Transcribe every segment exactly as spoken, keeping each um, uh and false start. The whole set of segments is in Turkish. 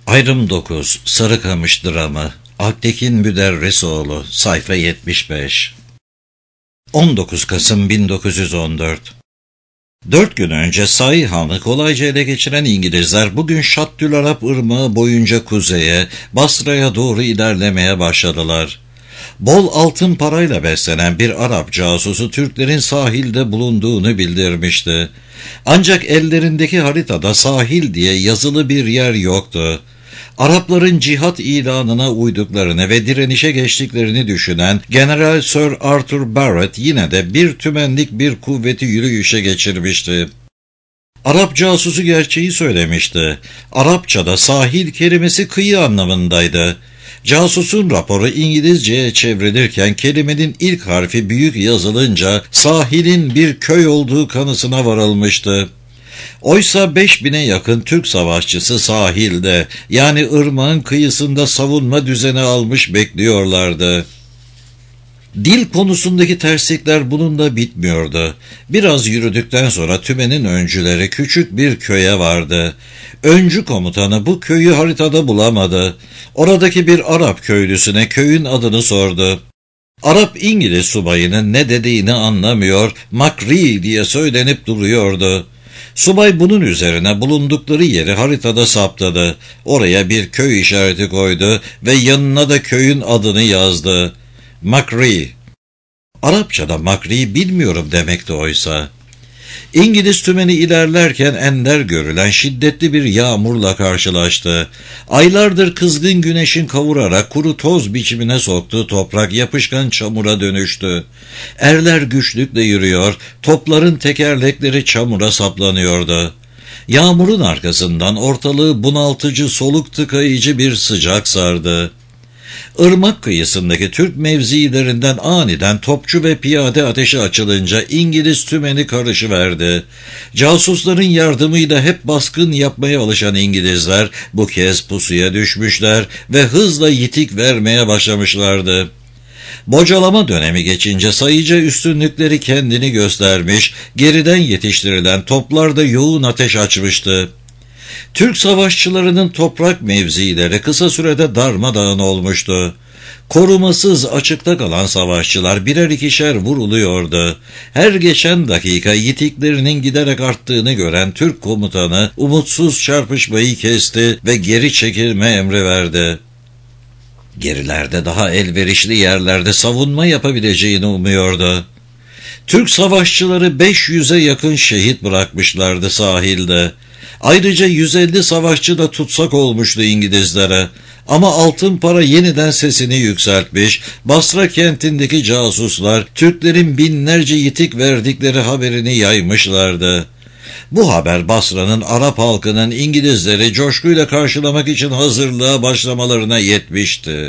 Ayrım dokuz Sarıkamış Dramı Alptekin Müderrisoğlu Sayfa yetmiş beş on dokuz Kasım bin dokuz yüz on dört Dört gün önce Sayhan'ı kolayca ele geçiren İngilizler bugün Şattülarap Irmağı boyunca kuzeye, Basra'ya doğru ilerlemeye başladılar. Bol altın parayla beslenen bir Arap casusu Türklerin sahilde bulunduğunu bildirmişti. Ancak ellerindeki haritada sahil diye yazılı bir yer yoktu. Arapların cihat ilanına uyduklarını ve direnişe geçtiklerini düşünen General Sir Arthur Barrett yine de bir tümenlik bir kuvveti yürüyüşe geçirmişti. Arap casusu gerçeği söylemişti. Arapçada sahil kelimesi kıyı anlamındaydı. Casusun raporu İngilizceye çevrilirken kelimenin ilk harfi büyük yazılınca sahilin bir köy olduğu kanısına varılmıştı. Oysa beş bine yakın Türk savaşçısı sahilde, yani ırmağın kıyısında savunma düzeni almış bekliyorlardı. Dil konusundaki terslikler bununla bitmiyordu. Biraz yürüdükten sonra tümenin öncüleri küçük bir köye vardı. Öncü komutanı bu köyü haritada bulamadı. Oradaki bir Arap köylüsüne köyün adını sordu. Arap İngiliz subayının ne dediğini anlamıyor, Makri diye söylenip duruyordu. Subay bunun üzerine bulundukları yeri haritada saptadı. Oraya bir köy işareti koydu ve yanına da köyün adını yazdı. Makri. Arapçada Makri bilmiyorum demekti oysa. İngiliz tümeni ilerlerken ender görülen şiddetli bir yağmurla karşılaştı. Aylardır kızgın güneşin kavurarak kuru toz biçimine soktuğu toprak yapışkan çamura dönüştü. Erler güçlükle yürüyor, topların tekerlekleri çamura saplanıyordu. Yağmurun arkasından ortalığı bunaltıcı, soluk tıkayıcı bir sıcak sardı. Irmak kıyısındaki Türk mevzilerinden aniden topçu ve piyade ateşi açılınca İngiliz tümeni karışıverdi. Casusların yardımıyla hep baskın yapmaya alışan İngilizler bu kez pusuya düşmüşler ve hızla yitik vermeye başlamışlardı. Bocalama dönemi geçince sayıca üstünlükleri kendini göstermiş, geriden yetiştirilen toplar da yoğun ateş açmıştı. Türk savaşçılarının toprak mevzileri kısa sürede darmadağın olmuştu. Korumasız açıkta kalan savaşçılar birer ikişer vuruluyordu. Her geçen dakika yitiklerinin giderek arttığını gören Türk komutanı umutsuz çarpışmayı kesti ve geri çekilme emri verdi. Gerilerde daha elverişli yerlerde savunma yapabileceğini umuyordu. Türk savaşçıları beş yüze yakın şehit bırakmışlardı sahilde. Ayrıca yüz elli savaşçı da tutsak olmuştu İngilizlere. Ama altın para yeniden sesini yükseltmiş, Basra kentindeki casuslar Türklerin binlerce yitik verdikleri haberini yaymışlardı. Bu haber Basra'nın Arap halkının İngilizleri coşkuyla karşılamak için hazırlığa başlamalarına yetmişti.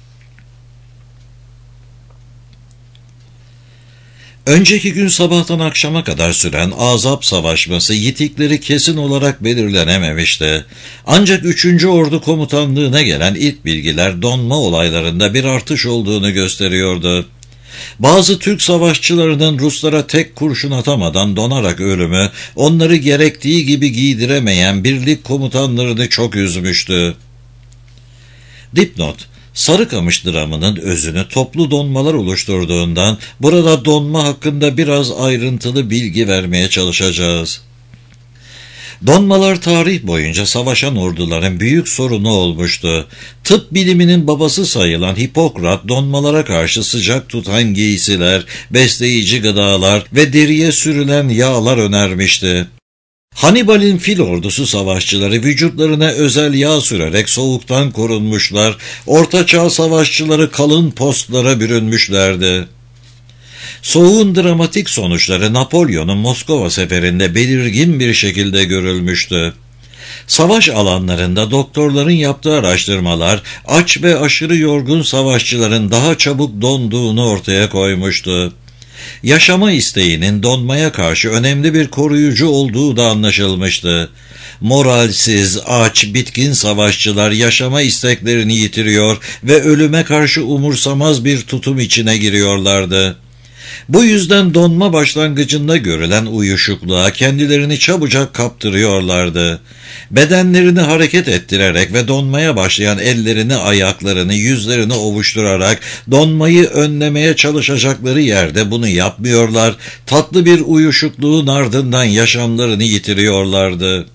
Önceki gün sabahtan akşama kadar süren Azap savaşması yitikleri kesin olarak belirlenememişti. Ancak üçüncü Ordu komutanlığına gelen ilk bilgiler donma olaylarında bir artış olduğunu gösteriyordu. Bazı Türk savaşçılarının Ruslara tek kurşun atamadan donarak ölümü, onları gerektiği gibi giydiremeyen birlik komutanlarını çok üzmüştü. Dipnot: Sarıkamış dramının özünü toplu donmalar oluşturduğundan burada donma hakkında biraz ayrıntılı bilgi vermeye çalışacağız. Donmalar tarih boyunca savaşan orduların büyük sorunu olmuştu. Tıp biliminin babası sayılan Hipokrat donmalara karşı sıcak tutan giysiler, besleyici gıdalar ve deriye sürülen yağlar önermişti. Hannibal'in fil ordusu savaşçıları vücutlarına özel yağ sürerek soğuktan korunmuşlar, Ortaçağ savaşçıları kalın postlara bürünmüşlerdi. Soğuğun dramatik sonuçları Napolyon'un Moskova seferinde belirgin bir şekilde görülmüştü. Savaş alanlarında doktorların yaptığı araştırmalar, aç ve aşırı yorgun savaşçıların daha çabuk donduğunu ortaya koymuştu. Yaşama isteğinin donmaya karşı önemli bir koruyucu olduğu da anlaşılmıştı. Moralsiz, aç, bitkin savaşçılar yaşama isteklerini yitiriyor ve ölüme karşı umursamaz bir tutum içine giriyorlardı. Bu yüzden donma başlangıcında görülen uyuşukluğa kendilerini çabucak kaptırıyorlardı. Bedenlerini hareket ettirerek ve donmaya başlayan ellerini, ayaklarını, yüzlerini ovuşturarak donmayı önlemeye çalışacakları yerde bunu yapmıyorlar. Tatlı bir uyuşukluğun ardından yaşamlarını yitiriyorlardı.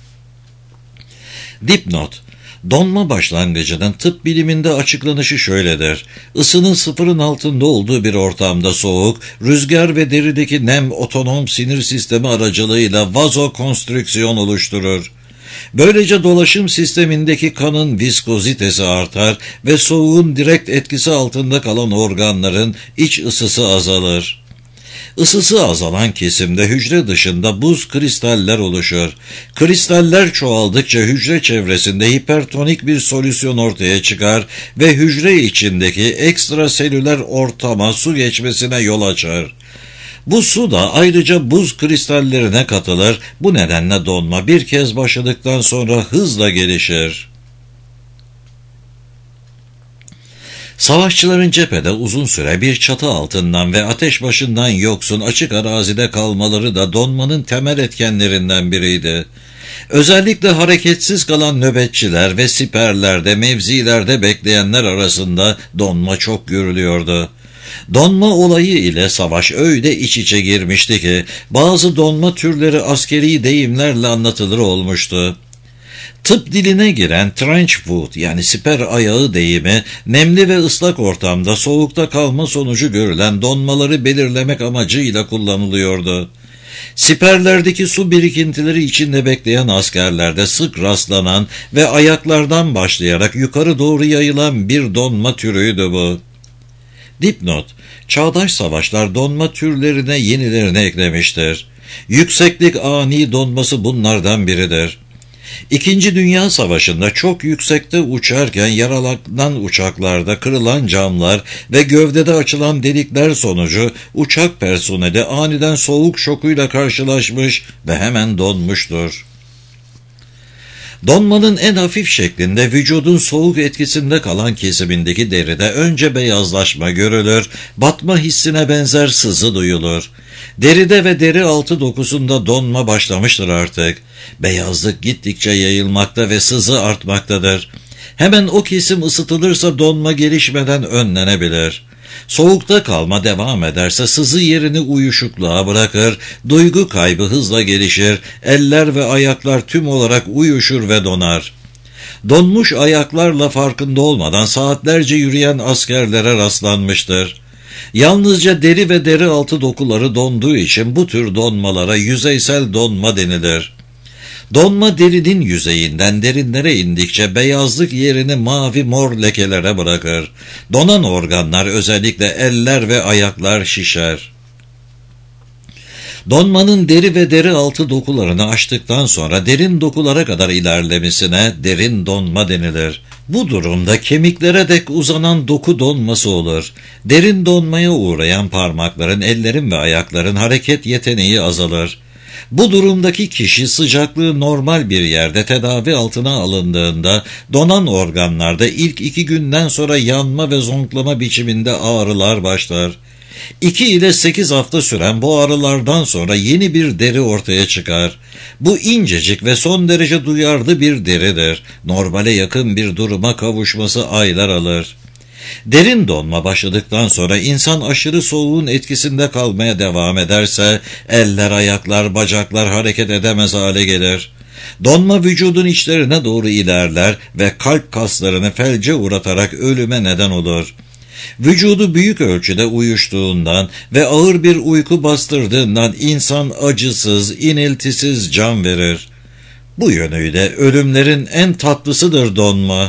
Dipnot: donma başlangıcının tıp biliminde açıklanışı şöyledir. Isının sıfırın altında olduğu bir ortamda soğuk, rüzgar ve derideki nem otonom sinir sistemi aracılığıyla vazokonstrüksiyon oluşturur. Böylece dolaşım sistemindeki kanın viskozitesi artar ve soğuğun direkt etkisi altında kalan organların iç ısısı azalır. Isısı azalan kesimde hücre dışında buz kristaller oluşur. Kristaller çoğaldıkça hücre çevresinde hipertonik bir solüsyon ortaya çıkar ve hücre içindeki ekstraselüler ortama su geçmesine yol açar. Bu su da ayrıca buz kristallerine katılır. Bu nedenle donma bir kez başladıktan sonra hızla gelişir. Savaşçıların cephede uzun süre bir çatı altından ve ateş başından yoksun açık arazide kalmaları da donmanın temel etkenlerinden biriydi. Özellikle hareketsiz kalan nöbetçiler ve siperlerde, mevzilerde bekleyenler arasında donma çok görülüyordu. Donma olayı ile savaş öyle iç içe girmişti ki bazı donma türleri askeri deyimlerle anlatılır olmuştu. Tıp diline giren trench foot yani siper ayağı deyimi nemli ve ıslak ortamda soğukta kalma sonucu görülen donmaları belirlemek amacıyla kullanılıyordu. Siperlerdeki su birikintileri içinde bekleyen askerlerde sık rastlanan ve ayaklardan başlayarak yukarı doğru yayılan bir donma türüydü bu. Dipnot: çağdaş savaşlar donma türlerine yenilerini eklemiştir. Yükseklik ani donması bunlardan biridir. İkinci Dünya Savaşı'nda çok yüksekte uçarken yaralanan uçaklarda kırılan camlar ve gövdede açılan delikler sonucu uçak personeli aniden soğuk şokuyla karşılaşmış ve hemen donmuştur. Donmanın en hafif şeklinde vücudun soğuk etkisinde kalan kesimindeki deride önce beyazlaşma görülür, batma hissine benzer sızı duyulur. Deride ve deri altı dokusunda donma başlamıştır artık. Beyazlık gittikçe yayılmakta ve sızı artmaktadır. Hemen o kesim ısıtılırsa donma gelişmeden önlenebilir. Soğukta kalma devam ederse sızı yerini uyuşukluğa bırakır, duygu kaybı hızla gelişir, eller ve ayaklar tüm olarak uyuşur ve donar. Donmuş ayaklarla farkında olmadan saatlerce yürüyen askerlere rastlanmıştır. Yalnızca deri ve deri altı dokuları donduğu için bu tür donmalara yüzeysel donma denilir. Donma derinin yüzeyinden derinlere indikçe beyazlık yerini mavi mor lekelere bırakır. Donan organlar özellikle eller ve ayaklar şişer. Donmanın deri ve deri altı dokularını aştıktan sonra derin dokulara kadar ilerlemesine derin donma denilir. Bu durumda kemiklere dek uzanan doku donması olur. Derin donmaya uğrayan parmakların, ellerin ve ayakların hareket yeteneği azalır. Bu durumdaki kişi sıcaklığı normal bir yerde tedavi altına alındığında donan organlarda ilk iki günden sonra yanma ve zonklama biçiminde ağrılar başlar. iki ile sekiz hafta süren bu ağrılardan sonra yeni bir deri ortaya çıkar. Bu incecik ve son derece duyarlı bir deridir. Normale yakın bir duruma kavuşması aylar alır. Derin donma başladıktan sonra insan aşırı soğuğun etkisinde kalmaya devam ederse eller, ayaklar, bacaklar hareket edemez hale gelir. Donma vücudun içlerine doğru ilerler ve kalp kaslarını felce uğratarak ölüme neden olur. Vücudu büyük ölçüde uyuştuğundan ve ağır bir uyku bastırdığından insan acısız, iniltisiz can verir. Bu yönüyle ölümlerin en tatlısıdır donma.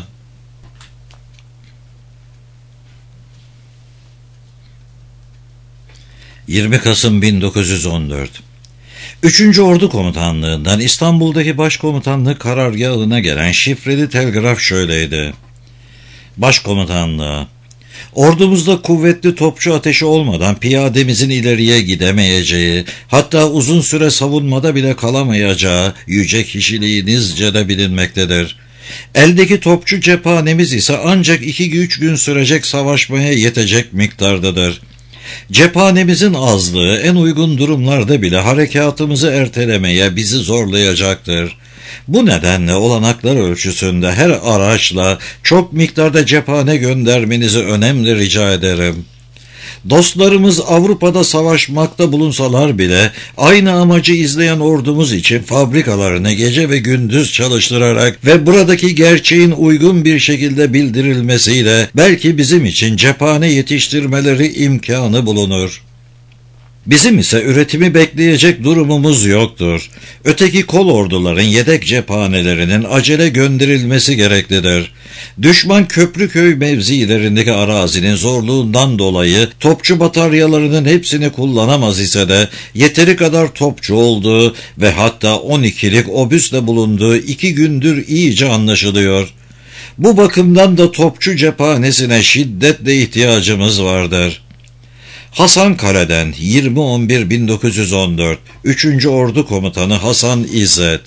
yirmi Kasım bin dokuz yüz on dört üçüncü Ordu Komutanlığından İstanbul'daki Başkomutanlık karargahına gelen şifreli telgraf şöyleydi. Başkomutanlığa: ordumuzda kuvvetli topçu ateşi olmadan piyademizin ileriye gidemeyeceği, hatta uzun süre savunmada bile kalamayacağı yüce kişiliğinizce de bilinmektedir. Eldeki topçu cephanemiz ise ancak iki üç gün sürecek savaşmaya yetecek miktardadır. Cephanemizin azlığı en uygun durumlarda bile harekatımızı ertelemeye bizi zorlayacaktır. Bu nedenle olanaklar ölçüsünde her araçla çok miktarda cephane göndermenizi önemli rica ederim. Dostlarımız Avrupa'da savaşmakta bulunsalar bile aynı amacı izleyen ordumuz için fabrikalarını gece ve gündüz çalıştırarak ve buradaki gerçeğin uygun bir şekilde bildirilmesiyle belki bizim için cephane yetiştirmeleri imkanı bulunur. Bizim ise üretimi bekleyecek durumumuz yoktur. Öteki kolorduların yedek cephanelerinin acele gönderilmesi gereklidir. Düşman Köprüköy mevzilerindeki arazinin zorluğundan dolayı topçu bataryalarının hepsini kullanamaz ise de yeteri kadar topçu olduğu ve hatta on ikilik obüsle bulunduğu iki gündür iyice anlaşılıyor. Bu bakımdan da topçu cephanesine şiddetle ihtiyacımız vardır. Hasankale'den yirmi on bir bin dokuz yüz on dört üçüncü Ordu Komutanı Hasan İzzet.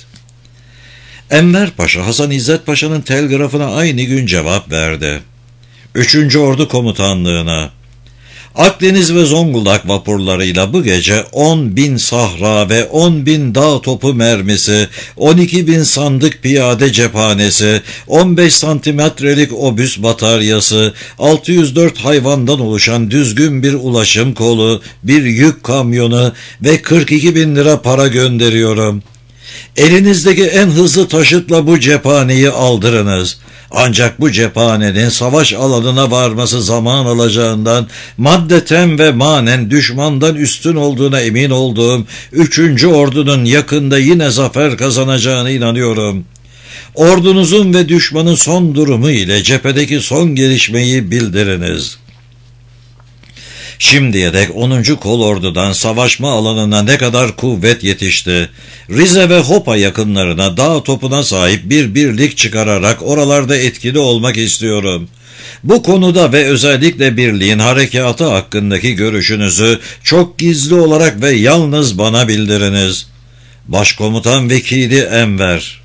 Enver Paşa, Hasan İzzet Paşa'nın telgrafına aynı gün cevap verdi. üçüncü Ordu Komutanlığına: Akdeniz ve Zonguldak vapurlarıyla bu gece on bin sahra ve on bin dağ topu mermisi, on iki bin sandık piyade cephanesi, on beş santimetrelik obüs bataryası, altı yüz dört hayvandan oluşan düzgün bir ulaşım kolu, bir yük kamyonu ve kırk iki bin lira para gönderiyorum. Elinizdeki en hızlı taşıtla bu cephaneyi aldırınız. Ancak bu cephanenin savaş alanına varması zaman alacağından, maddeten ve manen düşmandan üstün olduğuna emin olduğum üçüncü Ordu'nun yakında yine zafer kazanacağına inanıyorum. Ordunuzun ve düşmanın son durumu ile cephedeki son gelişmeyi bildiriniz. Şimdiye dek onuncu Kolordu'dan savaşma alanına ne kadar kuvvet yetişti. Rize ve Hopa yakınlarına dağ topuna sahip bir birlik çıkararak oralarda etkili olmak istiyorum. Bu konuda ve özellikle birliğin harekatı hakkındaki görüşünüzü çok gizli olarak ve yalnız bana bildiriniz. Başkomutan Vekili Enver.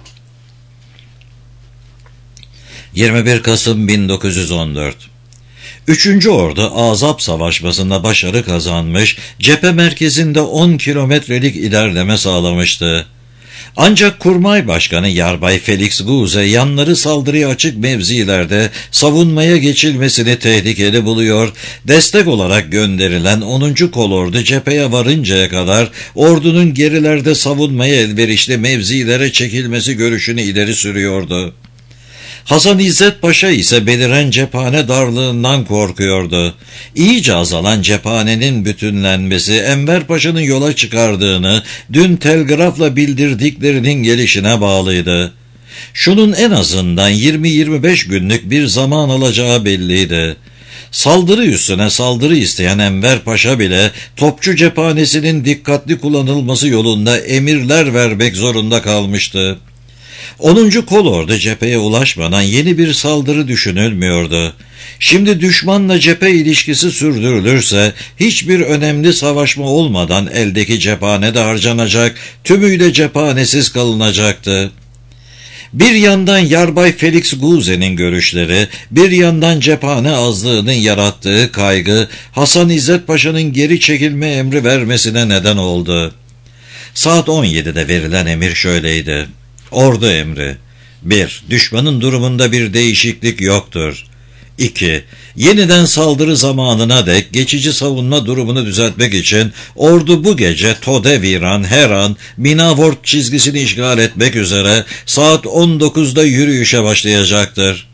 yirmi bir Kasım bin dokuz yüz on dört. üçüncü Ordu Azap Savaşması'nda başarı kazanmış, cephe merkezinde on kilometrelik ilerleme sağlamıştı. Ancak Kurmay Başkanı Yarbay Felix Guze yanları saldırıya açık mevzilerde savunmaya geçilmesini tehlikeli buluyor, destek olarak gönderilen onuncu Kolordu cepheye varıncaya kadar ordunun gerilerde savunmaya elverişli mevzilere çekilmesi görüşünü ileri sürüyordu. Hasan İzzet Paşa ise beliren cephane darlığından korkuyordu. İyice azalan cephanenin bütünlenmesi Enver Paşa'nın yola çıkardığını dün telgrafla bildirdiklerinin gelişine bağlıydı. Şunun en azından yirmi yirmi beş günlük bir zaman alacağı belliydi. Saldırı üstüne saldırı isteyen Enver Paşa bile topçu cephanesinin dikkatli kullanılması yolunda emirler vermek zorunda kalmıştı. onuncu Kolordu cepheye ulaşmadan yeni bir saldırı düşünülmüyordu. Şimdi düşmanla cephe ilişkisi sürdürülürse hiçbir önemli savaşma olmadan eldeki cephane de harcanacak, tümüyle cephanesiz kalınacaktı. Bir yandan Yarbay Felix Guze'nin görüşleri, bir yandan cephane azlığının yarattığı kaygı Hasan İzzet Paşa'nın geri çekilme emri vermesine neden oldu. Saat on yedide verilen emir şöyleydi. Ordu emri. bir. Düşmanın durumunda bir değişiklik yoktur. iki. Yeniden saldırı zamanına dek geçici savunma durumunu düzeltmek için ordu bu gece Todeviran, Heran, Minavort çizgisini işgal etmek üzere saat on dokuzda yürüyüşe başlayacaktır.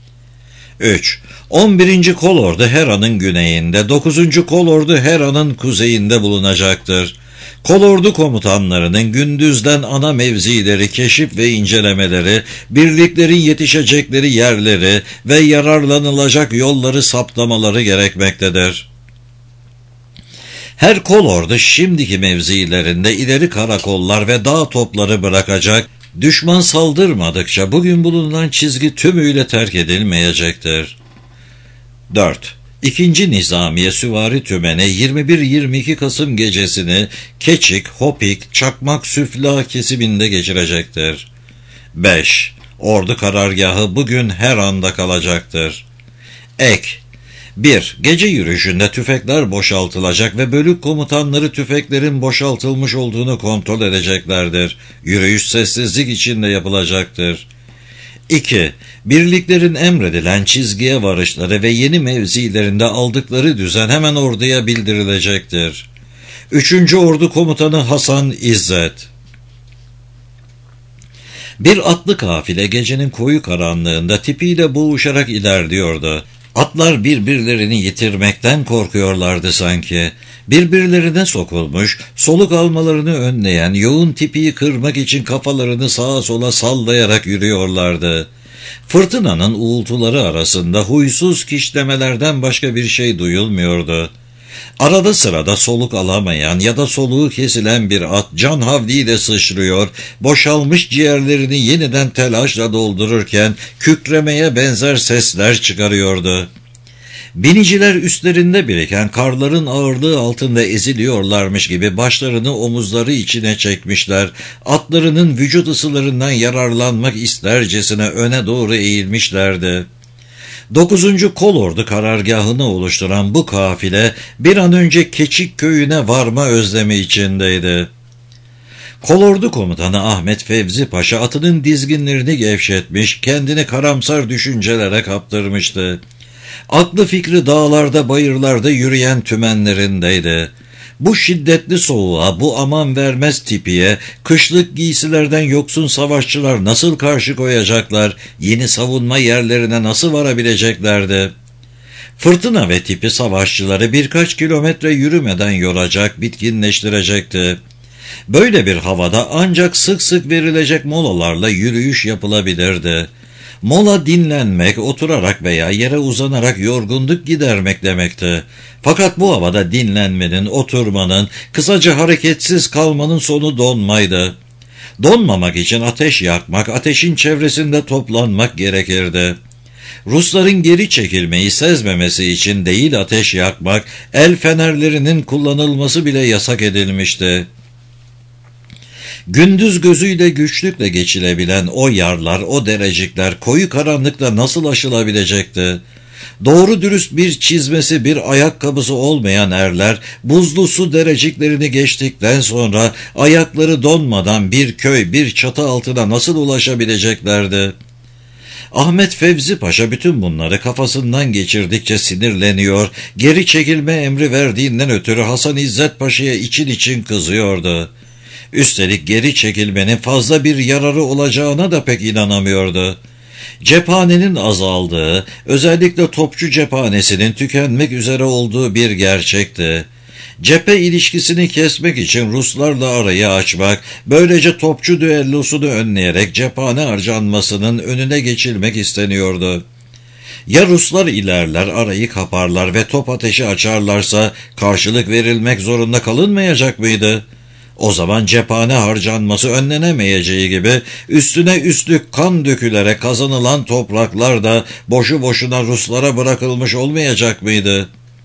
üç. on birinci Kolordu Heran'ın güneyinde, dokuzuncu Kolordu Heran'ın kuzeyinde bulunacaktır. Kolordu komutanlarının gündüzden ana mevzileri keşif ve incelemeleri, birliklerin yetişecekleri yerleri ve yararlanılacak yolları saptamaları gerekmektedir. Her kolordu şimdiki mevzilerinde ileri karakollar ve dağ topları bırakacak, düşman saldırmadıkça bugün bulunan çizgi tümüyle terk edilmeyecektir. dört. İkinci Nizamiye Süvari Tümeni yirmi bir yirmi iki Kasım gecesini Keçik, Hopik, Çakmak Süfla kesiminde geçirecektir. beş. Ordu karargahı bugün her anda kalacaktır. Ek. bir Gece yürüyüşünde tüfekler boşaltılacak ve bölük komutanları tüfeklerin boşaltılmış olduğunu kontrol edeceklerdir. Yürüyüş sessizlik içinde yapılacaktır. iki Birliklerin emredilen çizgiye varışları ve yeni mevzilerinde aldıkları düzen hemen orduya bildirilecektir. üçüncü Ordu Komutanı Hasan İzzet. Bir atlı kafile gecenin koyu karanlığında tipiyle boğuşarak ilerliyordu. Atlar birbirlerini yitirmekten korkuyorlardı sanki. Birbirlerine sokulmuş, soluk almalarını önleyen, yoğun tipiyi kırmak için kafalarını sağa sola sallayarak yürüyorlardı. Fırtınanın uğultuları arasında huysuz kişlemelerden başka bir şey duyulmuyordu. Arada sırada soluk alamayan ya da soluğu kesilen bir at can havliyle sıçrıyor, boşalmış ciğerlerini yeniden telaşla doldururken kükremeye benzer sesler çıkarıyordu. Biniciler üstlerinde biriken karların ağırlığı altında eziliyorlarmış gibi başlarını omuzları içine çekmişler, atlarının vücut ısılarından yararlanmak istercesine öne doğru eğilmişlerdi. dokuzuncu Kolordu karargahını oluşturan bu kafile bir an önce Keçik köyüne varma özlemi içindeydi. Kolordu komutanı Ahmet Fevzi Paşa atının dizginlerini gevşetmiş, kendini karamsar düşüncelere kaptırmıştı. Aklı fikri dağlarda bayırlarda yürüyen tümenlerindeydi. Bu şiddetli soğuğa, bu aman vermez tipiye, kışlık giysilerden yoksun savaşçılar nasıl karşı koyacaklar, yeni savunma yerlerine nasıl varabileceklerdi? Fırtına ve tipi savaşçıları birkaç kilometre yürümeden yoracak, bitkinleştirecekti. Böyle bir havada ancak sık sık verilecek molalarla yürüyüş yapılabilirdi. Mola dinlenmek, oturarak veya yere uzanarak yorgunluk gidermek demekti. Fakat bu havada dinlenmenin, oturmanın, kısaca hareketsiz kalmanın sonu donmaydı. Donmamak için ateş yakmak, ateşin çevresinde toplanmak gerekirdi. Rusların geri çekilmeyi sezmemesi için değil ateş yakmak, el fenerlerinin kullanılması bile yasak edilmişti. Gündüz gözüyle güçlükle geçilebilen o yarlar, o derecikler koyu karanlıkta nasıl aşılabilecekti? Doğru dürüst bir çizmesi, bir ayakkabısı olmayan erler, buzlu su dereciklerini geçtikten sonra ayakları donmadan bir köy, bir çatı altına nasıl ulaşabileceklerdi? Ahmet Fevzi Paşa bütün bunları kafasından geçirdikçe sinirleniyor, geri çekilme emri verdiğinden ötürü Hasan İzzet Paşa'ya için için kızıyordu. Üstelik geri çekilmenin fazla bir yararı olacağına da pek inanamıyordu. Cephanenin azaldığı, özellikle topçu cephanesinin tükenmek üzere olduğu bir gerçekti. Cephe ilişkisini kesmek için Ruslarla arayı açmak, böylece topçu düellosunu önleyerek cephane harcanmasının önüne geçilmek isteniyordu. Ya Ruslar ilerler, arayı kaparlar ve top ateşi açarlarsa karşılık verilmek zorunda kalınmayacak mıydı? O zaman cephane harcanması önlenemeyeceği gibi üstüne üstlük kan dökülerek kazanılan topraklar da boşu boşuna Ruslara bırakılmış olmayacak mıydı?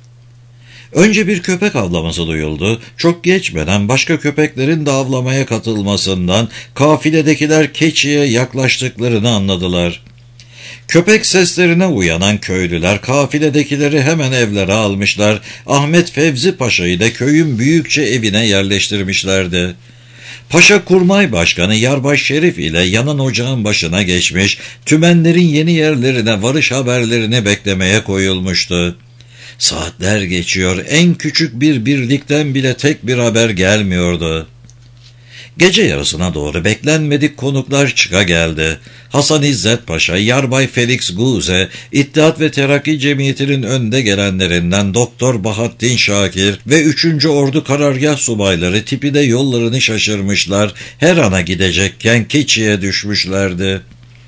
Önce bir köpek avlaması duyuldu. Çok geçmeden başka köpeklerin de avlamaya katılmasından kafiledekiler keçiye yaklaştıklarını anladılar. Köpek seslerine uyanan köylüler kafiledekileri hemen evlere almışlar. Ahmet Fevzi Paşa'yı da köyün büyükçe evine yerleştirmişlerdi. Paşa Kurmay Başkanı Yarbay Şerif ile yanan ocağın başına geçmiş, tümenlerin yeni yerlerine varış haberlerini beklemeye koyulmuştu. Saatler geçiyor, en küçük bir birlikten bile tek bir haber gelmiyordu. Gece yarısına doğru beklenmedik konuklar çıka geldi. Hasan İzzet Paşa, Yarbay Felix Guze, İttihat ve Terakki Cemiyeti'nin önde gelenlerinden Doktor Bahattin Şakir ve üçüncü Ordu karargah subayları tipide yollarını şaşırmışlar, her ana gidecekken Keçi'ye düşmüşlerdi.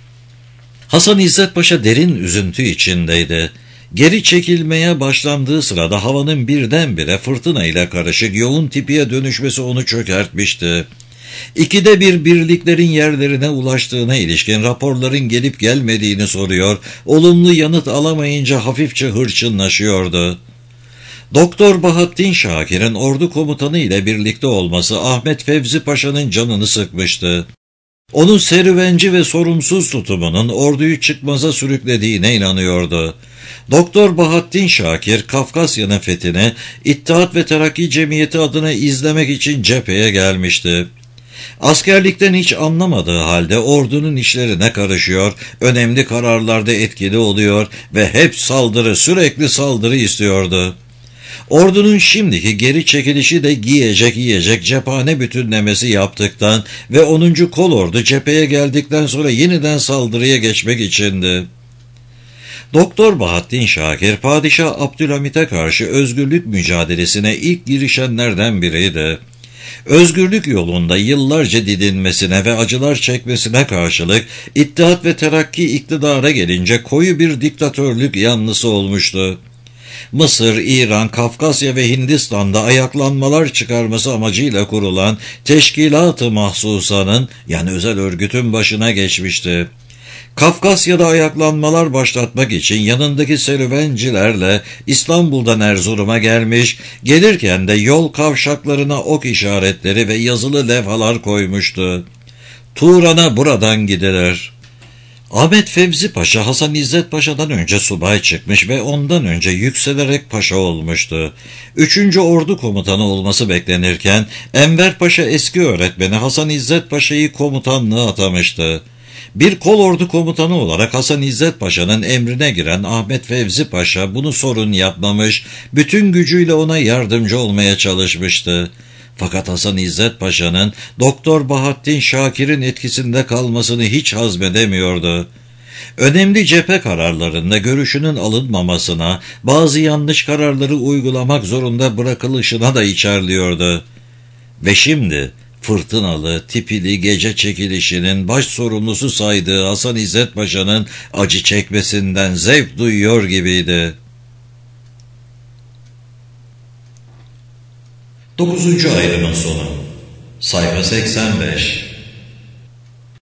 Hasan İzzet Paşa derin üzüntü içindeydi. Geri çekilmeye başlandığı sırada havanın birdenbire fırtına ile karışık yoğun tipiye dönüşmesi onu çökertmişti. İkide bir birliklerin yerlerine ulaştığına ilişkin raporların gelip gelmediğini soruyor, olumlu yanıt alamayınca hafifçe hırçınlaşıyordu. Doktor Bahattin Şakir'in ordu komutanı ile birlikte olması Ahmet Fevzi Paşa'nın canını sıkmıştı. Onun serüvenci ve sorumsuz tutumunun orduyu çıkmaza sürüklediğine inanıyordu. Doktor Bahattin Şakir, Kafkasya'nın fethini İttihat ve Terakki Cemiyeti adına izlemek için cepheye gelmişti. Askerlikten hiç anlamadığı halde ordunun işlerine karışıyor, önemli kararlarda etkili oluyor ve hep saldırı, sürekli saldırı istiyordu. Ordunun şimdiki geri çekilişi de giyecek yiyecek cephane bütünlemesi yaptıktan ve onuncu Kolordu cepheye geldikten sonra yeniden saldırıya geçmek içindi. Doktor Bahattin Şakir, Padişah Abdülhamit'e karşı özgürlük mücadelesine ilk girişenlerden biriydi. Özgürlük yolunda yıllarca didinmesine ve acılar çekmesine karşılık İttihat ve Terakki iktidara gelince koyu bir diktatörlük yanlısı olmuştu. Mısır, İran, Kafkasya ve Hindistan'da ayaklanmalar çıkarması amacıyla kurulan Teşkilat-ı Mahsusa'nın yani özel örgütün başına geçmişti. Kafkasya'da ayaklanmalar başlatmak için yanındaki serüvencilerle İstanbul'dan Erzurum'a gelmiş, gelirken de yol kavşaklarına ok işaretleri ve yazılı levhalar koymuştu. Turan'a buradan gidilir. Ahmet Fevzi Paşa, Hasan İzzet Paşa'dan önce subay çıkmış ve ondan önce yükselerek paşa olmuştu. Üçüncü Ordu Komutanı olması beklenirken, Enver Paşa eski öğretmeni Hasan İzzet Paşa'yı komutanlığa atamıştı. Bir kolordu komutanı olarak Hasan İzzet Paşa'nın emrine giren Ahmet Fevzi Paşa bunu sorun yapmamış, bütün gücüyle ona yardımcı olmaya çalışmıştı. Fakat Hasan İzzet Paşa'nın Doktor Bahattin Şakir'in etkisinde kalmasını hiç hazmedemiyordu. Önemli cephe kararlarında görüşünün alınmamasına, bazı yanlış kararları uygulamak zorunda bırakılışına da içerliyordu. Ve şimdi fırtınalı, tipili gece çekilişinin baş sorumlusu saydığı Hasan İzzet Paşa'nın acı çekmesinden zevk duyuyor gibiydi. Dokuzuncu ayrımın sonu. Sayfa seksen beş.